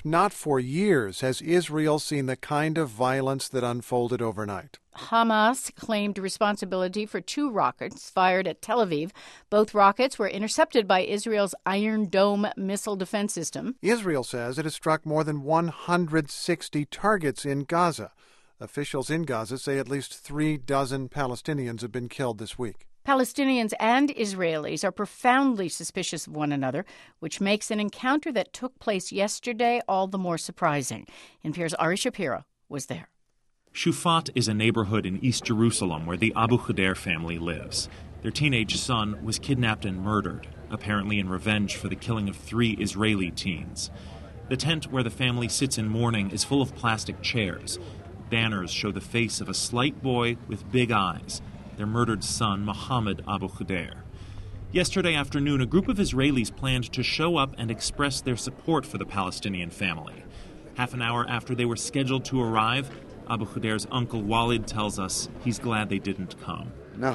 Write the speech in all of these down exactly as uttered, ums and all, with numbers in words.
Not for years has Israel seen the kind of violence that unfolded overnight. Hamas claimed responsibility for two rockets fired at Tel Aviv. Both rockets were intercepted by Israel's Iron Dome missile defense system. Israel says it has struck more than one hundred sixty targets in Gaza. Officials in Gaza say at least three dozen Palestinians have been killed this week. Palestinians and Israelis are profoundly suspicious of one another, which makes an encounter that took place yesterday all the more surprising. N P R's Ari Shapiro was there. Shufat is a neighborhood in East Jerusalem where the Abu Khader family lives. Their teenage son was kidnapped and murdered, apparently in revenge for the killing of three Israeli teens. The tent where the family sits in mourning is full of plastic chairs. Banners show the face of a slight boy with big eyes, their murdered son, Mohammed Abu Khader. Yesterday afternoon, a group of Israelis planned to show up and express their support for the Palestinian family. Half an hour after they were scheduled to arrive, Abu Khader's uncle Walid tells us he's glad they didn't come.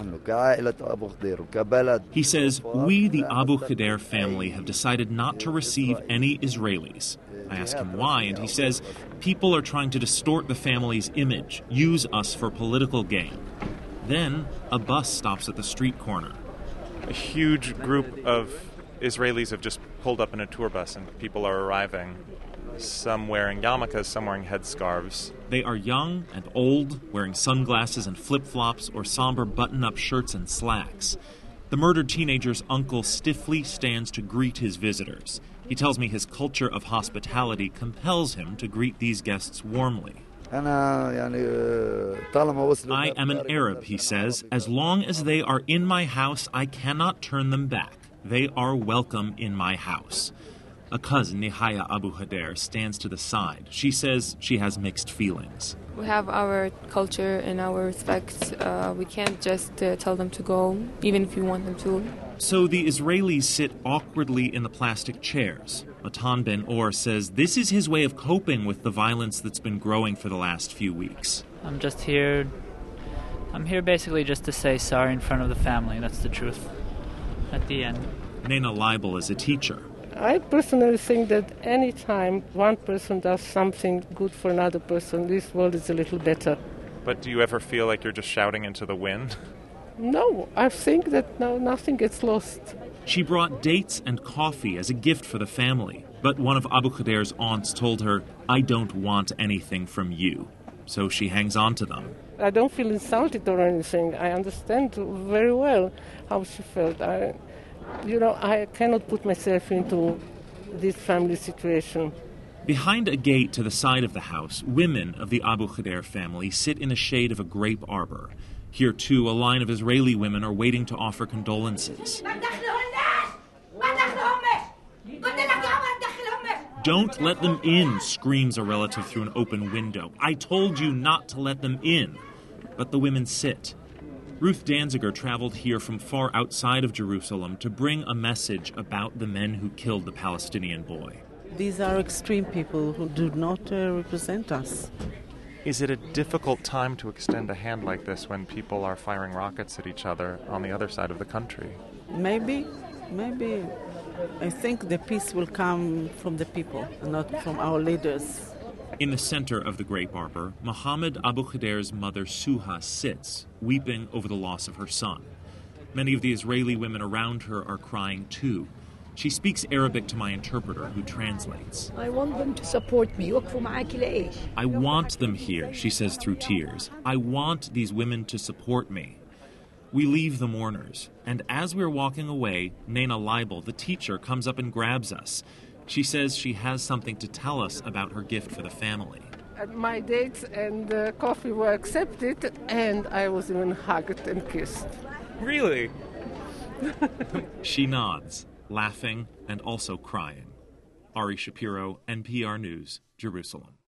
He says, "We, the Abu Khader family, have decided not to receive any Israelis." I ask him why, and he says, "People are trying to distort the family's image, use us for political gain." Then a bus stops at the street corner. A huge group of Israelis have just pulled up in a tour bus, and people are arriving. Some wearing yarmulkes, some wearing headscarves. They are young and old, wearing sunglasses and flip-flops or somber button-up shirts and slacks. The murdered teenager's uncle stiffly stands to greet his visitors. He tells me his culture of hospitality compels him to greet these guests warmly. I am an Arab, he says. As long as they are in my house, I cannot turn them back. They are welcome in my house. A cousin, Nihaya Abu Khader, stands to the side. She says she has mixed feelings. We have our culture and our respect. Uh, we can't just uh, tell them to go, even if we want them to. So the Israelis sit awkwardly in the plastic chairs. Matan Ben Or says this is his way of coping with the violence that's been growing for the last few weeks. I'm just here. I'm here basically just to say sorry in front of the family. That's the truth. At the end. Nena Leibel is a teacher. I personally think that any time one person does something good for another person, this world is a little better. But do you ever feel like you're just shouting into the wind? No, I think that no, nothing gets lost. She brought dates and coffee as a gift for the family, but one of Abu Khader's aunts told her, "I don't want anything from you." So she hangs on to them. I don't feel insulted or anything. I understand very well how she felt. I, you know, I cannot put myself into this family situation. Behind a gate to the side of the house, women of the Abu Khader family sit in the shade of a grape arbor. Here, too, a line of Israeli women are waiting to offer condolences. "Don't let them in," screams a relative through an open window. "I told you not to let them in." But the women sit. Ruth Danziger traveled here from far outside of Jerusalem to bring a message about the men who killed the Palestinian boy. These are extreme people who do not uh, represent us. Is it a difficult time to extend a hand like this when people are firing rockets at each other on the other side of the country? Maybe, maybe. I think the peace will come from the people, not from our leaders. In the center of the grape arbor, Mohammed Abu Khader's mother Suha sits, weeping over the loss of her son. Many of the Israeli women around her are crying too. She speaks Arabic to my interpreter, who translates. I want them to support me. I want them here, she says through tears. I want these women to support me. We leave the mourners, and as we're walking away, Nena Leibel, the teacher, comes up and grabs us. She says she has something to tell us about her gift for the family. And my dates and uh, coffee were accepted, and I was even hugged and kissed. Really? She nods, laughing and also crying. Ari Shapiro, N P R News, Jerusalem.